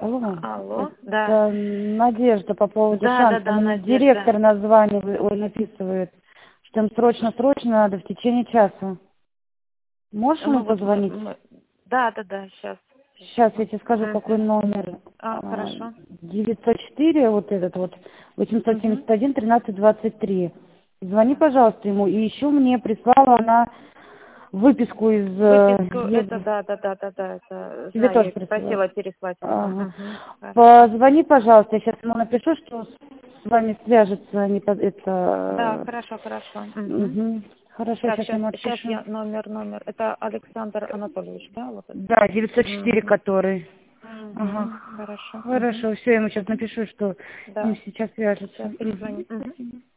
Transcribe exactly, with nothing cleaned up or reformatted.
Алло, Алло, да. это Надежда по поводу Да, шанса. да, да, Мне Надежда. директор названивает, ой, написывает, что им срочно-срочно надо в течение часа. Можешь ему Ну вот мы, позвонить? мы- да, да, да, сейчас. Сейчас я тебе скажу, какой Угу. номер. А, А, хорошо. девятьсот четыре, вот этот вот, восемьсот Угу. семьдесят один тринадцать двадцать три. Звони, пожалуйста, ему. И еще мне прислала она выписку из... э, Выписку, это Ев- да, да, да, да, да, это Тебе знаю, я тоже их присылала. просила переслать потом. Ага. Угу. Хорошо. Позвони, пожалуйста, я сейчас ему напишу, что с вами свяжется не по- Да, это. хорошо, хорошо. Угу. Мгм. Хорошо, Так, сейчас сейчас, ему сейчас отпишу. я номер, номер. Это Александр Анатольевич, да, вот это? Да, девятьсот четыре, Угу. который. Ага. Угу. Хорошо. Угу. Хорошо, все, я ему сейчас напишу, что с ним Да, сейчас свяжется. сейчас Мгм. перезвоню. Угу. Спасибо.